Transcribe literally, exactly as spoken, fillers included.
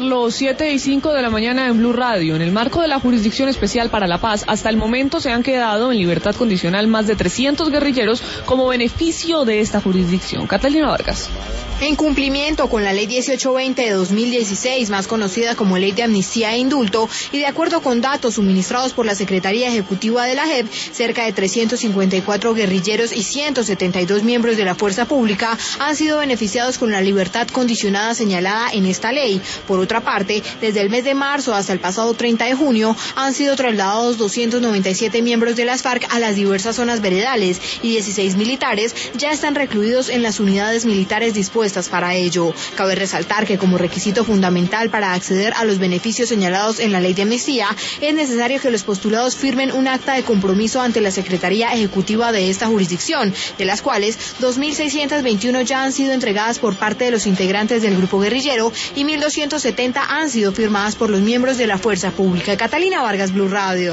Carlos, siete y cinco de la mañana en Blue Radio. En el marco de la Jurisdicción Especial para la Paz, hasta el momento se han quedado en libertad condicional más de trescientos guerrilleros como beneficio de esta jurisdicción. Catalina Vargas. En cumplimiento con la Ley dieciocho veinte de dos mil dieciséis, más conocida como Ley de Amnistía e Indulto, y de acuerdo con datos suministrados por la Secretaría Ejecutiva de la J E P, cerca de trescientos cincuenta y cuatro guerrilleros y ciento setenta y dos miembros de la Fuerza Pública han sido beneficiados con la libertad condicionada señalada en esta ley. Por otra parte, desde el mes de marzo hasta el pasado treinta de junio, han sido trasladados doscientos noventa y siete miembros de las FARC a las diversas zonas veredales y dieciséis militares ya están recluidos en las unidades militares dispuestas para ello. Cabe resaltar que como requisito fundamental para acceder a los beneficios señalados en la Ley de Amnistía, es necesario que los postulados firmen un acta de compromiso ante la Secretaría Ejecutiva de esta jurisdicción, de las cuales dos mil seiscientas veintiuno ya han sido entregadas por parte de los integrantes del grupo guerrillero y mil doscientas setenta han sido firmadas por los miembros de la Fuerza Pública. Catalina Vargas, Blue Radio.